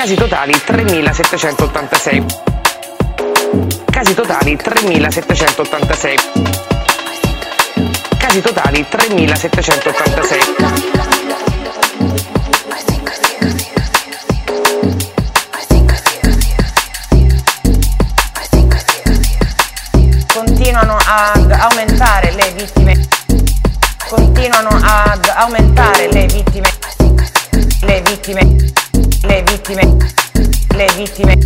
Casi totali 3.786. Casi totali 3.786. Casi totali 3.786. Continuano ad aumentare le vittime. Continuano ad aumentare le vittime. Le vittime. Le vittime. Le vittime.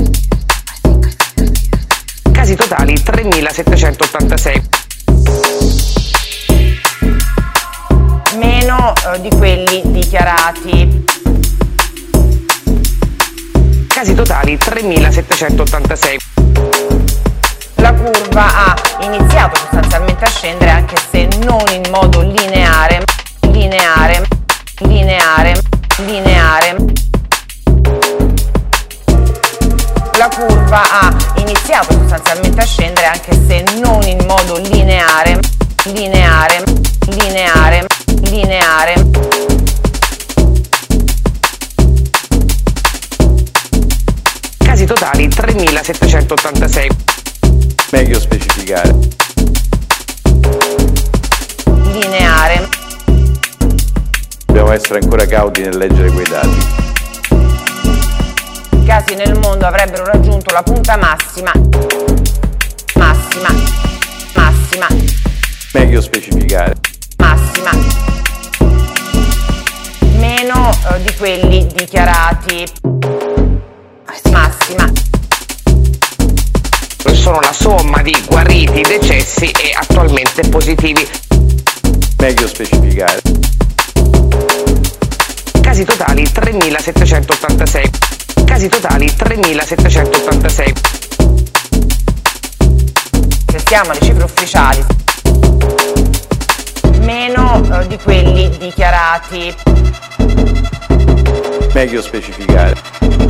Casi totali 3.786. Meno di quelli dichiarati. Casi totali 3.786. La curva ha iniziato sostanzialmente a scendere, anche se non in modo lineare. La curva ha iniziato sostanzialmente a scendere, anche se non in modo lineare. Casi totali 3.786. Meglio specificare. Lineare. Dobbiamo essere ancora cauti nel leggere quei dati. I casi nel mondo avrebbero raggiunto la punta massima. Meglio specificare. Massima. Meno di quelli dichiarati. Massima. Sono la somma di guariti, decessi e attualmente positivi. Meglio specificare. Casi totali 3.786. Casi totali 3.786. Se stiamo alle cifre ufficiali, meno di quelli dichiarati. Meglio specificare.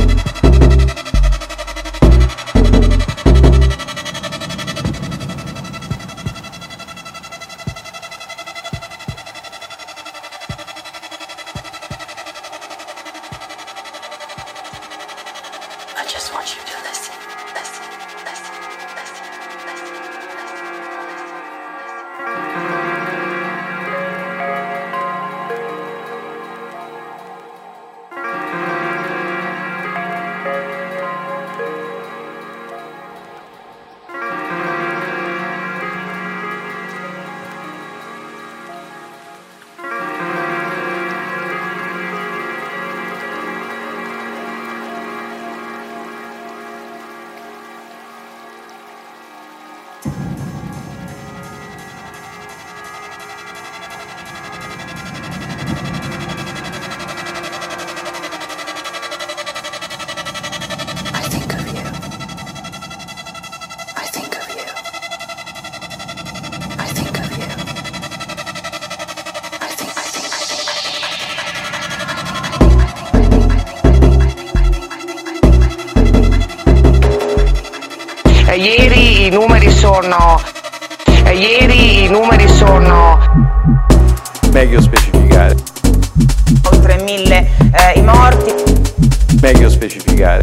Ieri i numeri sono Meglio specificare. Oltre 1.000 i morti. Meglio specificare.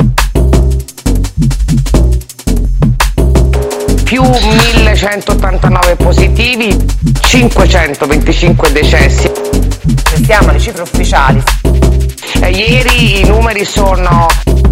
più 1.189 positivi, 525 decessi. Se stiamo alle cifre ufficiali. Ieri i numeri sono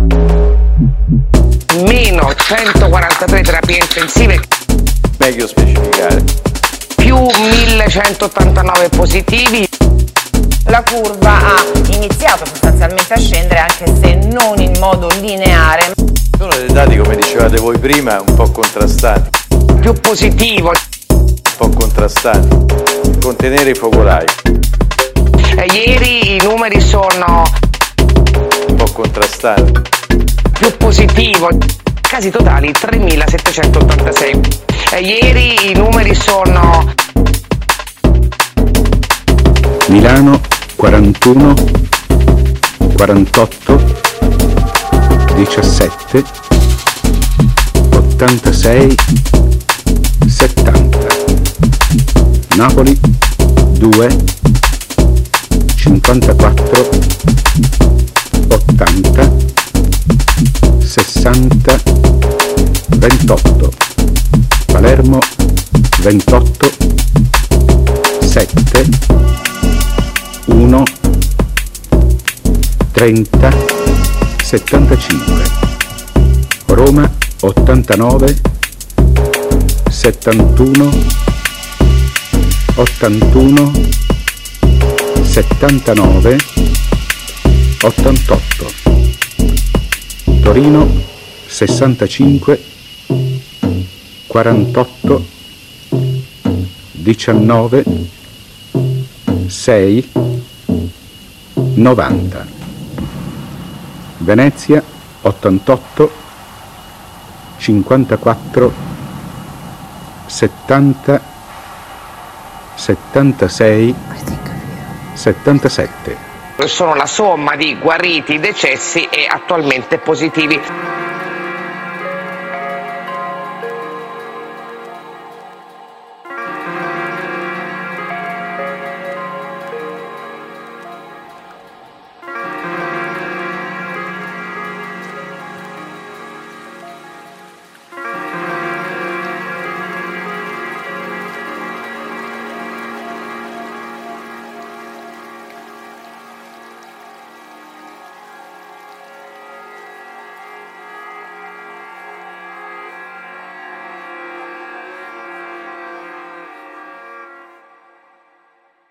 meno 143 terapie intensive. Meglio specificare. Più 1.189 positivi. La curva ha iniziato sostanzialmente a scendere, anche se non in modo lineare. Sono dei dati, come dicevate voi prima, un po' contrastati. Più positivo. Un po' contrastati. Contenere i focolai. Ieri i numeri sono un po' contrastati. Più positivo. Casi totali 3.786. Ieri i numeri sono Milano 41, 48, 17, 86, 70. Napoli 2, 54, 80, 70 28, Palermo 28 7 1 30 75, Roma 89 71 81 79 88, Torino 65 48 19 6 90, Venezia 88 54 70 76 77. Sono la somma di guariti, decessi e attualmente positivi.